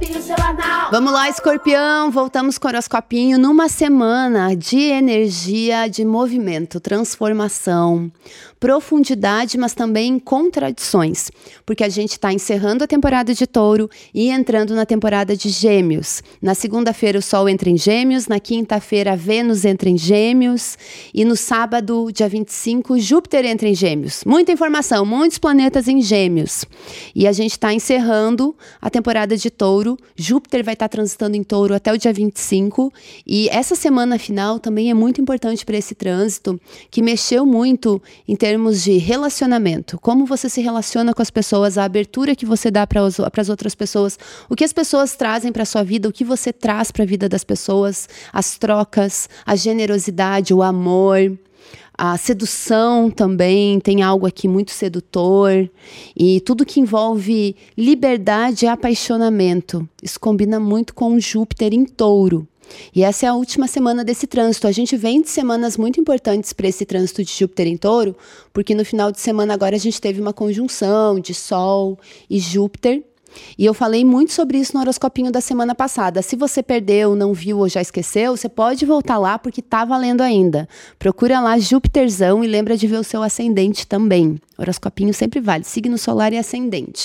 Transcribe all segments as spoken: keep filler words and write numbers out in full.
horoscopinho semanal. Vamos lá, Escorpião, voltamos com o horoscopinho numa semana de energia, de movimento, transformação, profundidade, mas também contradições, porque a gente está encerrando a temporada de Touro e entrando na temporada de Gêmeos. Na segunda-feira o Sol entra em Gêmeos, na quinta-feira a Vênus entra em Gêmeos e no sábado, dia vinte e cinco, Júpiter entra em Gêmeos. Muita informação, muitos planetas em Gêmeos. E a gente está encerrando a temporada de Touro. Júpiter vai estar transitando em Touro até o dia vinte e cinco e essa semana final também é muito importante para esse trânsito, que mexeu muito em termos de relacionamento, como você se relaciona com as pessoas, a abertura que você dá para as outras pessoas, o que as pessoas trazem para a sua vida, o que você traz para a vida das pessoas, as trocas, a generosidade, o amor. A sedução também, tem algo aqui muito sedutor, e tudo que envolve liberdade e apaixonamento. Isso combina muito com o Júpiter em Touro. E essa é a última semana desse trânsito. A gente vem de semanas muito importantes para esse trânsito de Júpiter em Touro, porque no final de semana agora a gente teve uma conjunção de Sol e Júpiter. E eu falei muito sobre isso no horoscopinho da semana passada. Se você perdeu, não viu ou já esqueceu, você pode voltar lá porque tá valendo ainda. Procura lá Júpiterzão e lembra de ver o seu ascendente também. Horoscopinho sempre vale, signo solar e ascendente.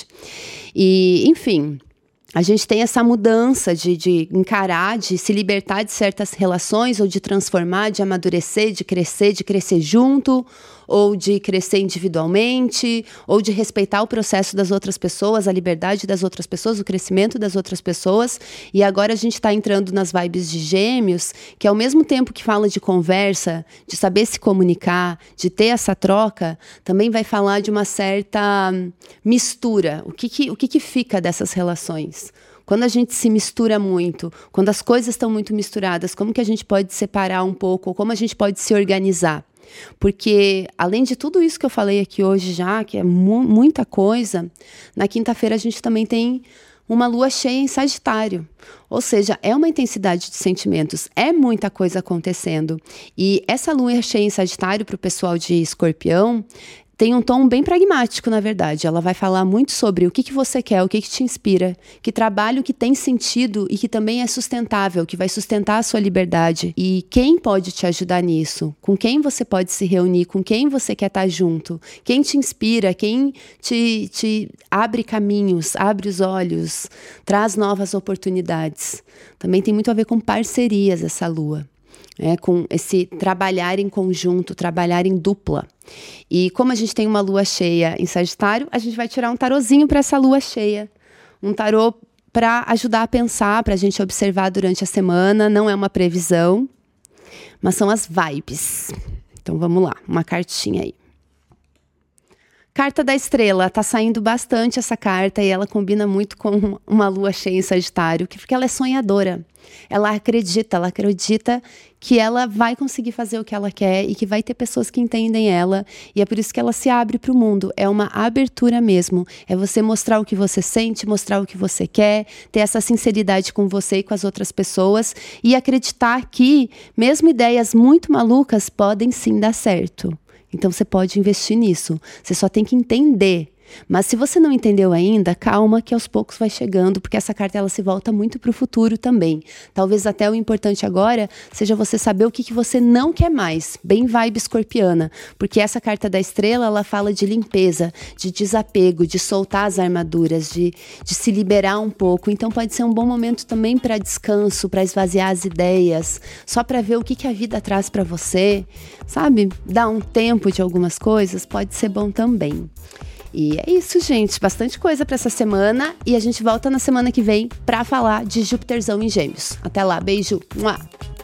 E, enfim, a gente tem essa mudança de, de encarar, de se libertar de certas relações, ou de transformar, de amadurecer, de crescer, de crescer junto, ou de crescer individualmente, ou de respeitar o processo das outras pessoas, a liberdade das outras pessoas, o crescimento das outras pessoas. E agora a gente está entrando nas vibes de Gêmeos, que ao mesmo tempo que fala de conversa, de saber se comunicar, de ter essa troca, também vai falar de uma certa mistura. O que que, o que que fica dessas relações? Quando a gente se mistura muito, quando as coisas estão muito misturadas, como que a gente pode separar um pouco, ou como a gente pode se organizar? Porque, além de tudo isso que eu falei aqui hoje já, que é mu- muita coisa, na quinta-feira a gente também tem uma lua cheia em Sagitário. Ou seja, é uma intensidade de sentimentos, é muita coisa acontecendo. E essa lua cheia em Sagitário, para o pessoal de Escorpião, tem um tom bem pragmático, na verdade. Ela vai falar muito sobre o que, que você quer, o que, que te inspira, que trabalho que tem sentido e que também é sustentável, que vai sustentar a sua liberdade. E quem pode te ajudar nisso? Com quem você pode se reunir? Com quem você quer estar junto? Quem te inspira? Quem te, te abre caminhos, abre os olhos, traz novas oportunidades? Também tem muito a ver com parcerias essa lua. É, com esse trabalhar em conjunto, trabalhar em dupla. E como a gente tem uma lua cheia em Sagitário, a gente vai tirar um tarozinho para essa lua cheia. Um tarô para ajudar a pensar, para a gente observar durante a semana. Não é uma previsão, mas são as vibes. Então vamos lá, uma cartinha aí. Carta da Estrela, tá saindo bastante essa carta e ela combina muito com uma lua cheia em Sagitário, porque ela é sonhadora. Ela acredita, ela acredita que ela vai conseguir fazer o que ela quer e que vai ter pessoas que entendem ela, e é por isso que ela se abre para o mundo. É uma abertura mesmo, é você mostrar o que você sente, mostrar o que você quer, ter essa sinceridade com você e com as outras pessoas e acreditar que mesmo ideias muito malucas podem sim dar certo. Então você pode investir nisso, você só tem que entender. Mas se você não entendeu ainda, calma que aos poucos vai chegando, porque essa carta ela se volta muito para o futuro também. Talvez até o importante agora seja você saber o que, que você não quer mais, bem vibe escorpiana, porque essa carta da Estrela ela fala de limpeza, de desapego, de soltar as armaduras, de, de se liberar um pouco. Então pode ser um bom momento também para descanso, para esvaziar as ideias, só para ver o que, que a vida traz para você, sabe? Dar um tempo de algumas coisas pode ser bom também. E é isso, gente. Bastante coisa para essa semana. E a gente volta na semana que vem para falar de Júpiterzão em Gêmeos. Até lá. Beijo. Mua.